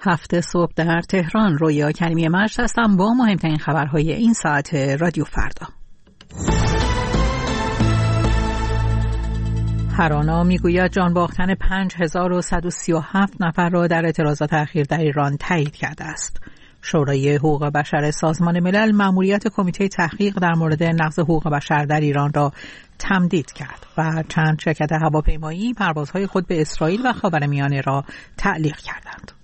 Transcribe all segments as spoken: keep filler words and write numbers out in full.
هفته صبح در تهران. رویا کریمی مجد هستم با مهمترین خبرهای این ساعت رادیو فردا. هرانا میگوید جان باختن پنج هزار و صد و سی و هفت نفر را در اعتراضات اخیر در ایران تایید کرده است. شورای حقوق بشر سازمان ملل مأموریت کمیته تحقیق در مورد نقض حقوق بشر در ایران را تمدید کرد و چند شرکت هواپیمایی پروازهای خود به اسرائیل و خاورمیانه را تعلیق کردند.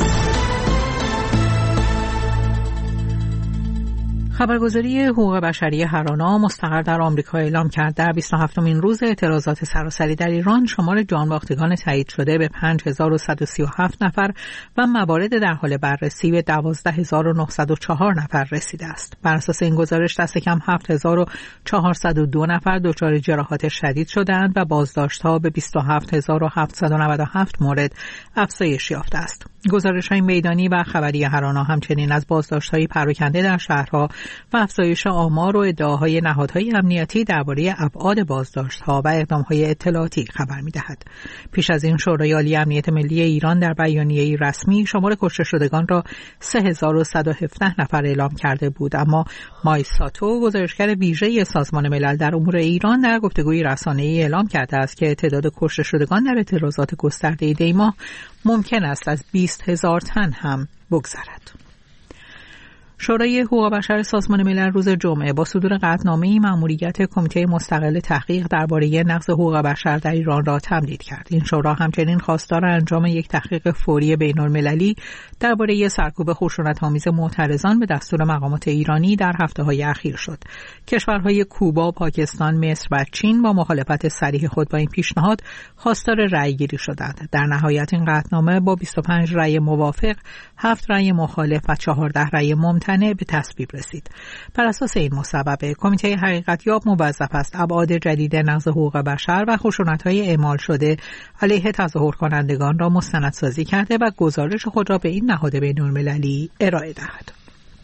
خبرگزاری حقوق بشری هرانا مستقر در آمریکا اعلام کرد در بیست و هفتمین روز اعتراضات سراسری در ایران شمار جان باختگان تایید شده به پنج هزار و صد و سی و هفت نفر و موارد در حال بررسی به دوازده هزار و نهصد و چهار نفر رسیده است. بر اساس این گزارش دست کم هفت هزار و چهارصد و دو نفر دچار جراحات شدید شدند و بازداشت‌ها به بیست و هفت هزار و هفتصد و نود و هفت مورد افزایش یافته است. گزارش‌های میدانی و خبری هرانا همچنین از بازداشت‌های پراکنده در شهرها و افزایش آمار و ادعاهای نهادهای امنیتی درباره ابعاد بازداشت‌ها و اقدام‌های اطلاعاتی خبر می‌دهد. پیش از این شورای عالی امنیت ملی ایران در بیانیه‌ای رسمی شمار کشته شدگان را سه هزار و صد و هفده نفر اعلام کرده بود، اما مایساتو گزارشگر ویژه سازمان ملل در امور ایران در گفتگوی رسانه‌ای اعلام کرده است که تعداد کشته شدگان در اعتراضات گسترده دی ماه ممکن است از بیست هزار تن هم بگذرد. شورای حقوق بشر سازمان ملل روز جمعه با صدور قطعنامه‌ای مأموریت کمیته مستقل تحقیق درباره نقض حقوق بشر در ایران را تمدید کرد. این شورا همچنین خواستار انجام یک تحقیق فوری بین‌المللی درباره سرکوب خشونت‌آمیز معترضان به دستور مقامات ایرانی در هفته‌های اخیر شد. کشورهای کوبا، پاکستان، مصر و چین با مخالفت صریح خود با این پیشنهاد خواستار رأی‌گیری شدند. در نهایت این قطعنامه با بیست و پنج رأی موافق، هفت رأی مخالف و چهارده رأی ممتنع به تصویب رسید. بر اساس این مصوبه کمیته حقیقتیاب موظف است ابعاد جدید نقض حقوق بشر و خشونت‌های اعمال شده علیه تظاهر کنندگان را مستندسازی کرده و گزارش خود را به این نهاد بین‌المللی ارائه دهد.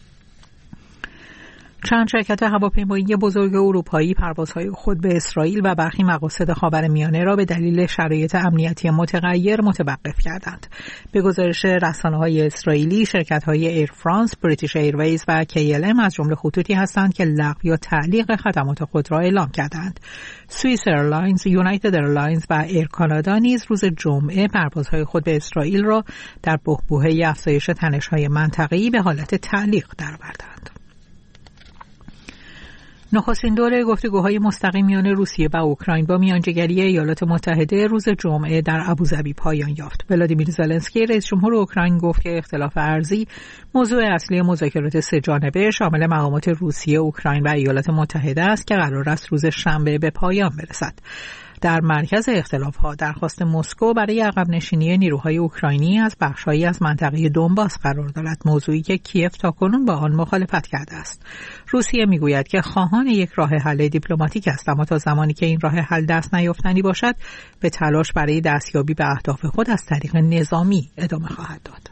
چند شرکت هواپیمایی بزرگ اروپایی پروازهای خود به اسرائیل و برخی مقاصد خاورمیانه را به دلیل شرایط امنیتی متغیر متوقف کردند. به گزارش رسانه‌های اسرائیلی، شرکت‌های ایر فرانس، بریتیش ایرویز و کی ال ام از جمله خطوطی هستند که لغو یا تعلیق خدمات خود را اعلام کردند. سوئیس ایرلاینز، یونایتد ایرلاینز و ایر کانادا نیز روز جمعه پروازهای خود به اسرائیل را در بحبوحه افزایش تنش‌های منطقه‌ای به حالت تعلیق درآوردند. نخستین دور گفتگوهای مستقیم میان روسیه و اوکراین با میانجیگری ایالات متحده روز جمعه در ابوظبی پایان یافت. ولادیمیر زلنسکی رئیس جمهور اوکراین گفت که اختلاف ارضی موضوع اصلی مذاکرات سه جانبه شامل مقامات روسیه، اوکراین و ایالات متحده است که قرار است روز شنبه به پایان برسد. در مرکز اختلاف‌ها درخواست مسکو برای عقب نشینی نیروهای اوکراینی از بخش‌هایی از منطقه دونباس قرار دارد، موضوعی که کیف تاکنون با آن مخالفت کرده است. روسیه میگوید که خواهان یک راه حل دیپلماتیک است، اما تا زمانی که این راه حل دست نیافتنی باشد به تلاش برای دستیابی به اهداف خود از طریق نظامی ادامه خواهد داد.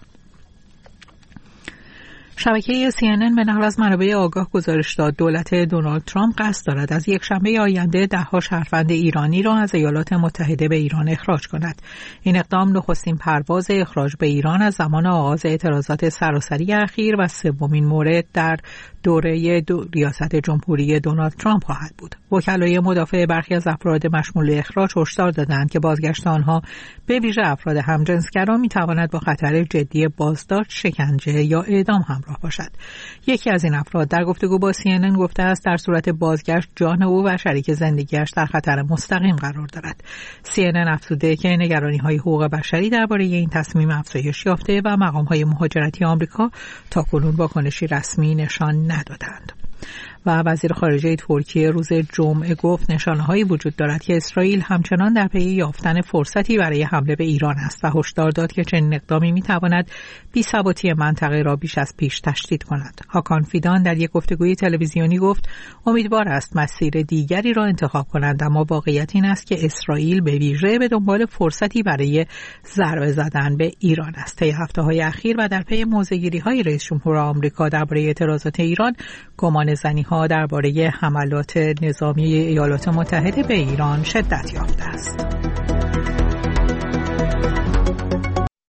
شبکه سی ان ان به نقل از منابع آگاه گزارش داد دولت دونالد ترامپ قصد دارد از یک شنبه آینده ده‌ها شهروند ایرانی را از ایالات متحده به ایران اخراج کند. این اقدام نخستین پرواز اخراج به ایران از زمان آغاز اعتراضات سراسری اخیر و سومین مورد در دوره دو ریاست جمهوری دونالد ترامپ خواهد بود. وکلای مدافع برخی از افراد مشمول اخراج هشدار دادند که بازگشت آنها به ویژه افراد همجنسگرا می‌تواند با خطر جدی بازداشت، شکنجه یا اعدام همراه باشد. یکی از این افراد در گفتگو با سی ان ان گفته است در صورت بازگشت جان او و شریک زندگیش در خطر مستقیم قرار دارد. سی ان ان افزوده که نگرانی‌های حقوق بشری درباره این تصمیم افزایش یافته و مقام‌های مهاجرتی آمریکا تاکنون واکنشی رسمی نشان ندادند. و وزیر خارجه ترکیه روز جمعه گفت نشانه‌هایی وجود دارد که اسرائیل همچنان در پی یافتن فرصتی برای حمله به ایران است و هشدار داد که چنین اقدامی می‌تواند بی‌ثباتی منطقه را بیش از پیش تشدید کند. هاکان فیدان در یک گفتگوی تلویزیونی گفت امیدوار است مسیر دیگری را انتخاب کنند، اما واقعیت این است که اسرائیل به ویژه به دنبال فرصتی برای ضربه زدن به ایران است. طی هفته‌های اخیر و در پی موضع‌گیری‌های رئیس جمهور آمریکا درباره اعتراضات ایران، گمانه‌زنی‌ها درباره حملات نظامی ایالات متحده به ایران شدت یافته است.